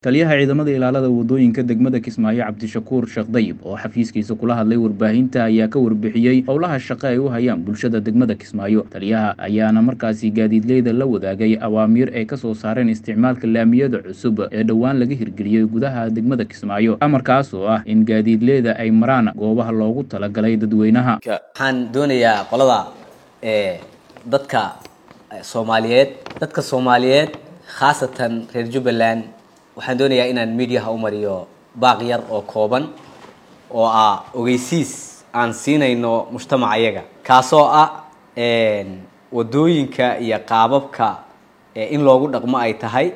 taliyaha ciidamada ilaalada wadooyinka degmada Kismaayo Cabdishakuur Sheekh Dayib oo xafiiskiisa kula hadlay warbaahinta ayaa ka warbixiyay howlaha shaqo ay u hayaan bulshada degmada Kismaayo. Taliyaha ayaana markaasi gaadiidleyda la wadaagay awaamiir ay ka soo saareen isticmaalka laamiyada cusub ee dhawaan laga hirgeliyay gudaha degmada Kismaayo, amarkaas oo ah in gaadiidleyda ay maraan goobaha loogu talagalay dadweynaha. waxaan doonayaa qolada dadka Soomaaliyeed khaasatan reer Jubbaland waxaan doonayaa inaan media u mariyo baaq yar oo kooban oo ah ogeysiis aan siinayno mujtamaca ayaga kaasoo ah wadooyinka iyo qaababka in loogu dhaqmo ay tahay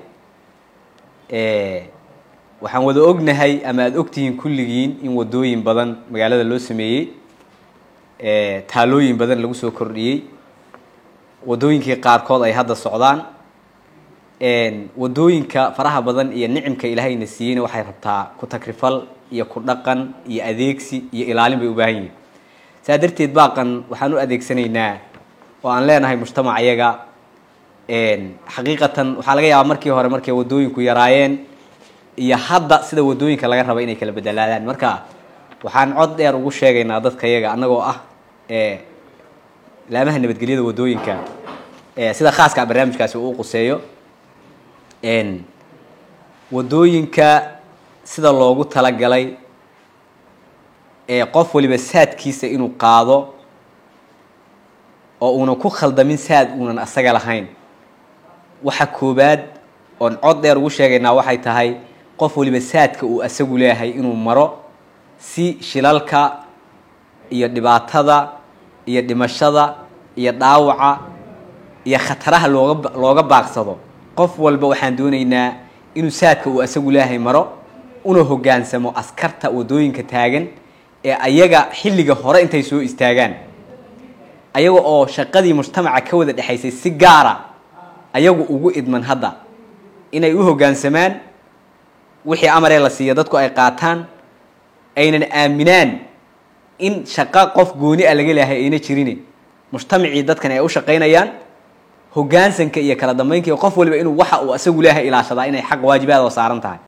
waxaan wada ognahay ama aad ogtihiin kulligiin in wadooyin badan magaalada loo sameeyay taalooyin badan lagu soo kordhiyay wadooyinkii qaarkood ay hadda socdaan wadooyinka faraha badan iyo nicimka Ilaahayna siiyay waxay rabtaa ku takrifal iyo ku dhaqan iyo adeegsi iyo ilaalin bay u baahan yihiin. Saadarteed baaqan waxaan u adeegsanaynaa oo aan leenahay mujtamac ayaga xaqiiqatan waxa laga yaabaa markii hore markay wadooyinku yaraayeen iyo hadda sida wadooyinka laga rabo inay kala bedelaadaan. Marka waxaan cod dheer ugu sheegaynaa dadka ayaga anagoo ah laamaha nabadgelyada wadooyinka sida khaaska barnaamijkaasi uu quseeyo wadooyinka sida loogu talagalay qof waliba saadkiisa inuu qaado oo una ku khaldamin saad una asaga lahayn. waxa koobaad oo cod dheer ugu sheegaynaa waxay tahay qof waliba saadka uu asagu leeyahay inuu maro si shilalka iyo dhibaatada iyo dhimashada iyo dhaawaca iyo khataraha looga baaqsado. qof walba waxaan doonaynaa inuu saadka uu asagu leeyahay maro una hogaansamo askarta wadooyinka taagan ayaga xilliga hore intay soo istaagaan ayaga oo shaqadii mujtamaca ka wada dhaxaysay si gaara ayagu ugu idman hadda inay u hogaansamaan wixii amaree la siiyo dadku ay qaataan aynan aaminaan in shaqo qof gooni ah laga leeyahay ayna jirin mujtamacii dadkan ay u shaqeynayaan hoggaansanka iyo kala dambeynka qof waliba inuu waxa uu asagu leeyahay ilaashada inay xaq waajibaad oo saaran tahay.